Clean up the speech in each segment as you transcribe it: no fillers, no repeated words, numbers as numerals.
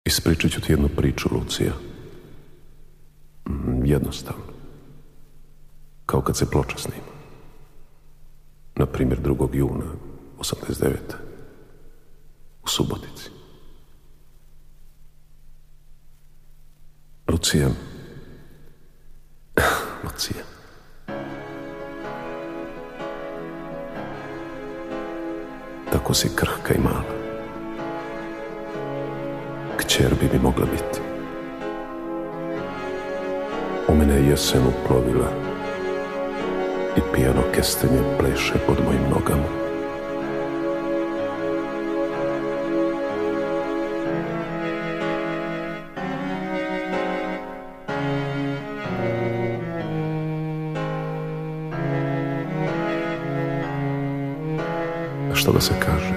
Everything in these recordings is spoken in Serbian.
Ispričat ću ti jednu priču, Lucija. Jednostavno. Kao kad se ploča snima. Na primjer 2. juna 89. u Subotici. Lucija. Tako si krhka i mala. Kćer bi mi mogla biti. U mene je jesen uplovila i pijano kestenje pleše pod mojim nogama. Što da se kaže?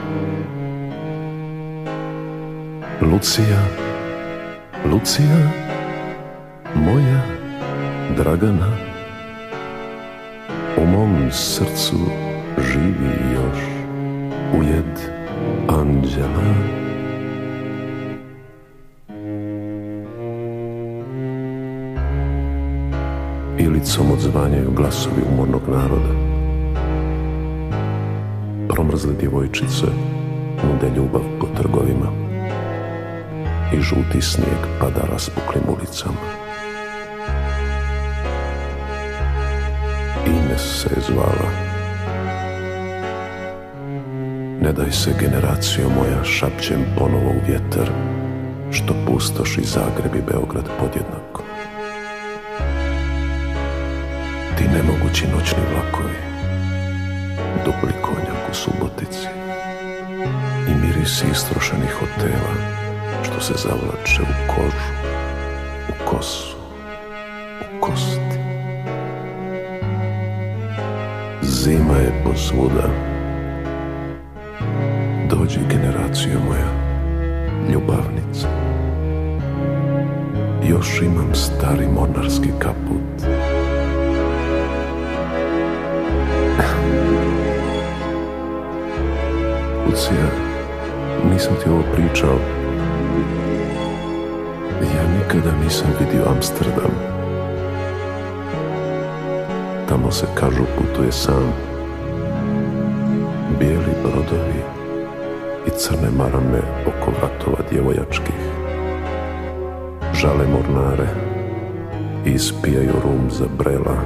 Lucija, moja Dragana, u mom srcu živi još ujed anđela. Ilicom odzvanjaju glasovi umornog naroda. Promrzle djevojčice nude ljubav po trgovima i žuti snijeg pada raspuklim ulicama. Ines se je zvala. Ne daj se, generacijo moja, šapćem ponovo u vjetar, što pustoši Zagreb i Beograd podjednako. Ti nemogući noćni vlakovi, dupli konjak u Subotici i mirisi istrošenih hotela što se zavlače u kožu, u kosu, u kosti. Zima je posvuda. Dođi, generacijo moja, ljubavnica. Još imam stari mornarski kaput. Lucija, nisam ti ovo pričao. Ja nikada nisam vidio Amsterdam. Tamo se, kažu, putuje sam. Bijeli brodovi i crne marame oko vratova djevojačkih žale mornare i ispijaju rum za brela.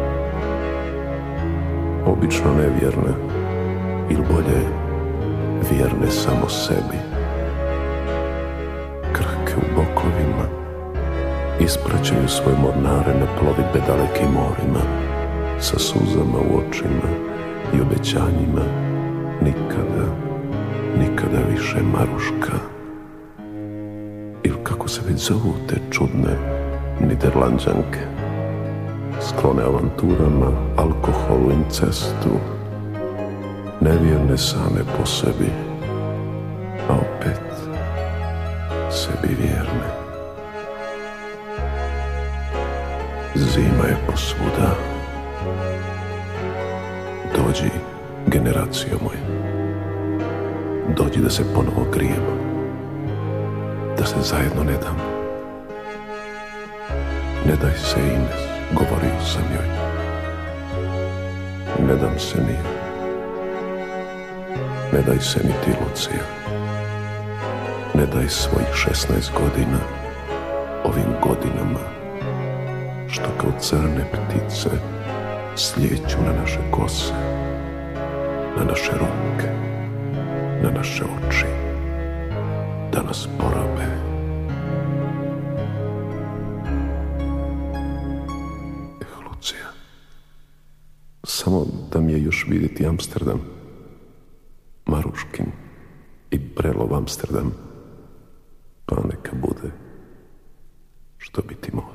Obično nevjerne, ili bolje vjerne samo sebi. Krhke u bokovima ispraćaju svoje mornare na plovidbe dalekim morima, sa suzama u očima i obećanjima nikada više, Maruška. Ili kako se već zovu te čudne Niderlanđanke, sklone avanturama, alkoholu, incestu, nevjerne same po sebi, a opet sebi vjerne. Zima je posvuda. Dođi, generacijo moja. Dođi da se ponovo grijemo, da se zajedno ne damo. Ne daj se, Ines, govorio sam joj. Ne dam se ni ja. Ne daj se ni ti, Lucija. Ne daj svojih 16 godina ovim godinama što kao crne ptice slijeću na naše kose, na naše ruke, na naše oči, da nas porabe. Lucija, samo da mi je još vidjeti Amsterdam, Maruškin i Brelov Amsterdam, pa neka bude što biti moglo.